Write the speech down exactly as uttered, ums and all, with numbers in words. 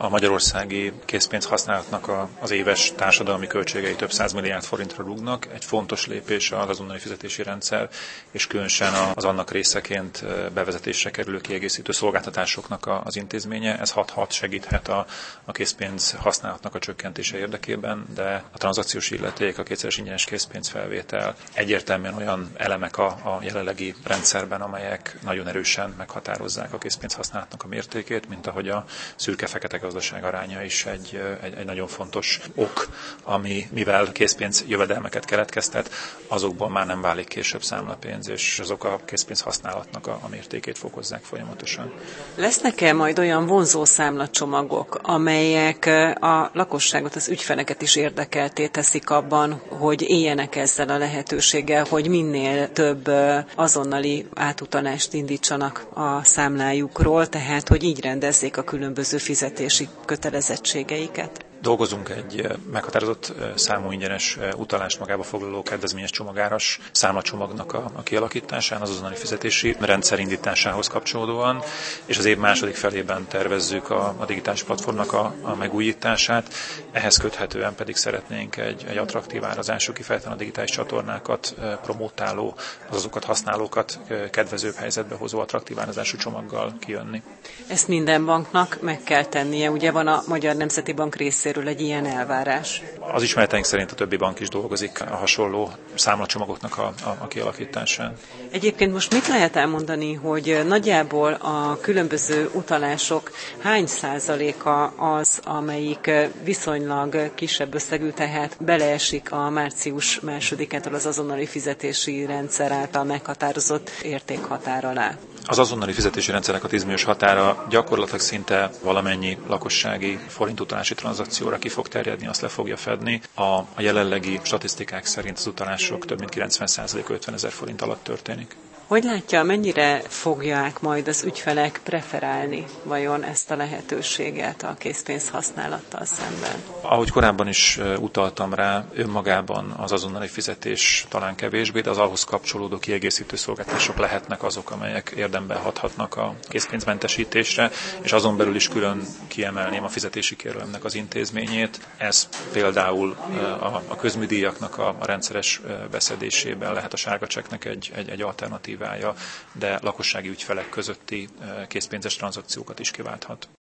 A magyarországi készpénz használatnak a, az éves társadalmi költségei több száz milliárd forintra rúgnak. Egy fontos lépés az azonnali fizetési rendszer, és különösen az annak részeként bevezetésre kerülő kiegészítő szolgáltatásoknak az intézménye. Ez hat-hat segíthet a, a készpénz használatnak a csökkentése érdekében, de a tranzakciós illeték, a kétszeres ingyenes készpénzfelvétel egyértelműen olyan elemek a, a jelenlegi rendszerben, amelyek nagyon erősen meghatározzák a készpénz használatnak a mértékét, mint ahogy a szürke-fekete gazdaság aránya is egy, egy, egy nagyon fontos ok, ami mivel készpénz jövedelmeket keletkeztet, azokból már nem válik később számlapénz, és azok a készpénz használatnak a, a mértékét fokozzák folyamatosan. Lesznek-e majd olyan vonzó számlacsomagok, amelyek a lakosságot, az ügyfeleket is érdekelté teszik abban, hogy éljenek ezzel a lehetőséggel, hogy minél több azonnali átutalást indítsanak a számlájukról, tehát hogy így rendezzék a különböző fizetési kötelezettségeiket? Dolgozunk egy meghatározott számú ingyenes utalást magába foglaló kedvezményes csomagáras számlacsomagnak a, a kialakításán, az azonnali fizetési rendszer indításához kapcsolódóan, és az év második felében tervezzük a, a digitális platformnak a, a megújítását. Ehhez köthetően pedig szeretnénk egy, egy attraktív árazású, kifejezetten a digitális csatornákat promotáló, az azokat használókat kedvezőbb helyzetbe hozó attraktív árazású csomaggal kijönni. Ezt minden banknak meg kell tennie, ugye van a Magyar Nemzeti Bank részéről egy ilyen elvárás? Az ismereteink szerint a többi bank is dolgozik a hasonló számlacsomagoknak a, a, a kialakításán. Egyébként most mit lehet elmondani, hogy nagyjából a különböző utalások hány százaléka az, amelyik viszonylag kisebb összegű, tehát beleesik a március másodikától az azonnali fizetési rendszer által meghatározott értékhatár alá? Az azonnali fizetési rendszernek a tíz milliós határa gyakorlatilag szinte valamennyi lakossági forintutalási tranzakcióra ki fog terjedni, azt le fogja fedni. A, a jelenlegi statisztikák szerint az utalások több mint kilencven százaléka ötvenezer forint alatt történik. Hogy látja, mennyire fogják majd az ügyfelek preferálni vajon ezt a lehetőséget a készpénz használattal szemben? Ahogy korábban is utaltam rá, önmagában az azonnali fizetés talán kevésbé, de az ahhoz kapcsolódó kiegészítő szolgáltatások lehetnek azok, amelyek érdemben hathatnak a készpénzmentesítésre, és azon belül is külön kiemelném a fizetési kérelemnek az intézményét. Ez például a, a közműdíjaknak a, a rendszeres beszedésében lehet a sárga csekknek egy, egy, egy alternatív, de lakossági ügyfelek közötti készpénzes tranzakciókat is kiválthat.